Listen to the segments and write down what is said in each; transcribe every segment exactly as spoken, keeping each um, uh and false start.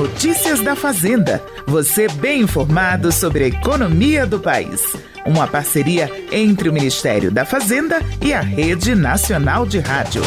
Notícias da Fazenda. Você bem informado sobre a economia do país. Uma parceria entre o Ministério da Fazenda e a Rede Nacional de Rádio.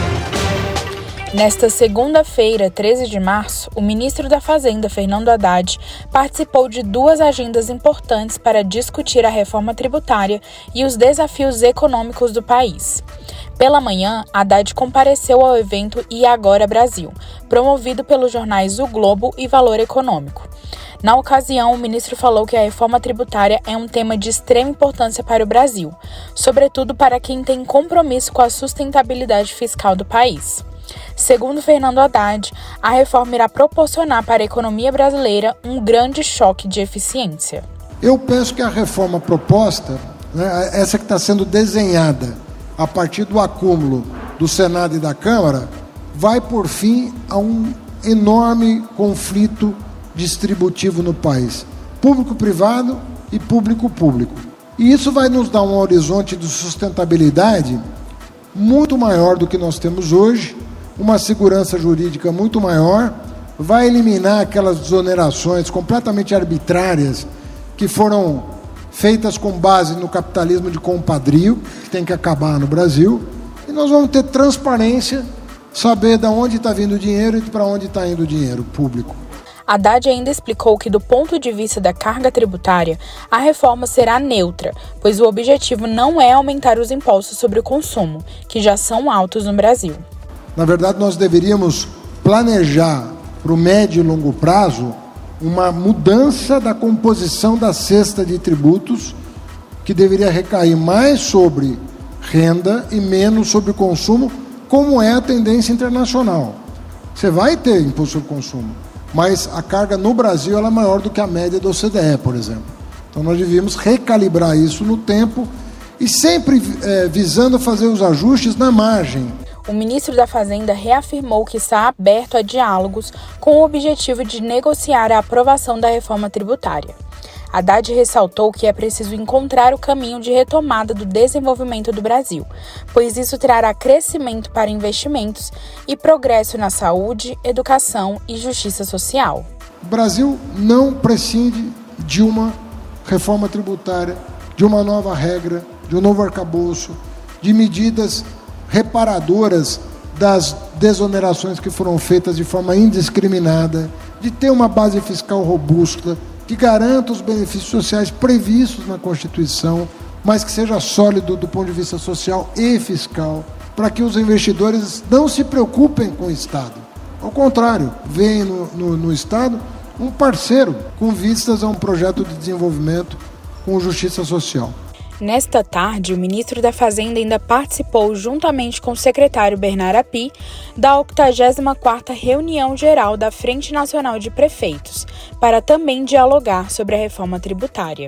Nesta segunda-feira, treze de março, o ministro da Fazenda, Fernando Haddad, participou de duas agendas importantes para discutir a reforma tributária e os desafios econômicos do país. Pela manhã, Haddad compareceu ao evento E Agora Brasil, promovido pelos jornais O Globo e Valor Econômico. Na ocasião, o ministro falou que a reforma tributária é um tema de extrema importância para o Brasil, sobretudo para quem tem compromisso com a sustentabilidade fiscal do país. Segundo Fernando Haddad, a reforma irá proporcionar para a economia brasileira um grande choque de eficiência. Eu penso que a reforma proposta, né, essa que está sendo desenhada a partir do acúmulo do Senado e da Câmara, vai por fim a um enorme conflito distributivo no país, público-privado e público-público. E isso vai nos dar um horizonte de sustentabilidade muito maior do que nós temos hoje, uma segurança jurídica muito maior, vai eliminar aquelas desonerações completamente arbitrárias que foram feitas com base no capitalismo de compadrio, que tem que acabar no Brasil, e nós vamos ter transparência, saber de onde está vindo o dinheiro e para onde está indo o dinheiro público. Haddad ainda explicou que, do ponto de vista da carga tributária, a reforma será neutra, pois o objetivo não é aumentar os impostos sobre o consumo, que já são altos no Brasil. Na verdade, nós deveríamos planejar para o médio e longo prazo uma mudança da composição da cesta de tributos, que deveria recair mais sobre renda e menos sobre consumo, como é a tendência internacional. Você vai ter imposto sobre consumo, mas a carga no Brasil ela é maior do que a média da O C D E, por exemplo. Então nós devíamos recalibrar isso no tempo e sempre é, visando fazer os ajustes na margem. O ministro da Fazenda reafirmou que está aberto a diálogos com o objetivo de negociar a aprovação da reforma tributária. Haddad ressaltou que é preciso encontrar o caminho de retomada do desenvolvimento do Brasil, pois isso trará crescimento para investimentos e progresso na saúde, educação e justiça social. O Brasil não prescinde de uma reforma tributária, de uma nova regra, de um novo arcabouço, de medidas reparadoras das desonerações que foram feitas de forma indiscriminada, de ter uma base fiscal robusta, que garanta os benefícios sociais previstos na Constituição, mas que seja sólido do ponto de vista social e fiscal, para que os investidores não se preocupem com o Estado. Ao contrário, veem no, no, no Estado um parceiro com vistas a um projeto de desenvolvimento com justiça social. Nesta tarde, o ministro da Fazenda ainda participou, juntamente com o secretário Bernardo Api, da octagésima quarta Reunião Geral da Frente Nacional de Prefeitos, para também dialogar sobre a reforma tributária.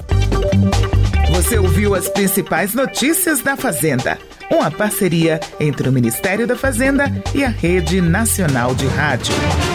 Você ouviu as principais notícias da Fazenda, uma parceria entre o Ministério da Fazenda e a Rede Nacional de Rádio.